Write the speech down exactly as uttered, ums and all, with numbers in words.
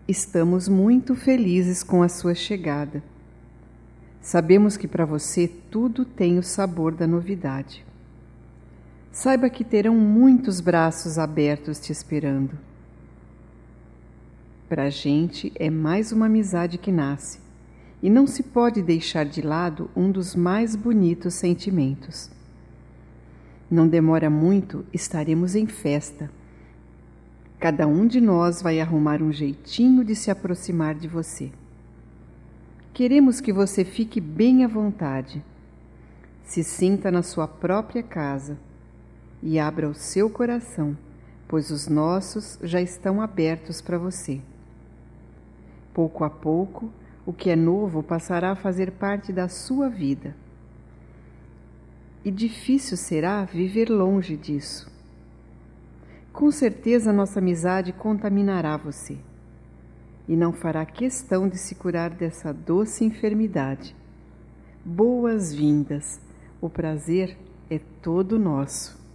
Estamos muito felizes com a sua chegada. Sabemos que para você tudo tem o sabor da novidade. Saiba que terão muitos braços abertos te esperando. Para a gente é mais uma amizade que nasce, e não se pode deixar de lado um dos mais bonitos sentimentos. Não demora muito, estaremos em festa. Cada um de nós vai arrumar um jeitinho de se aproximar de você. Queremos que você fique bem à vontade, se sinta na sua própria casa e abra o seu coração, pois os nossos já estão abertos para você. Pouco a pouco, o que é novo passará a fazer parte da sua vida. E difícil será viver longe disso. Com certeza nossa amizade contaminará você e não fará questão de se curar dessa doce enfermidade. Boas-vindas! O prazer é todo nosso.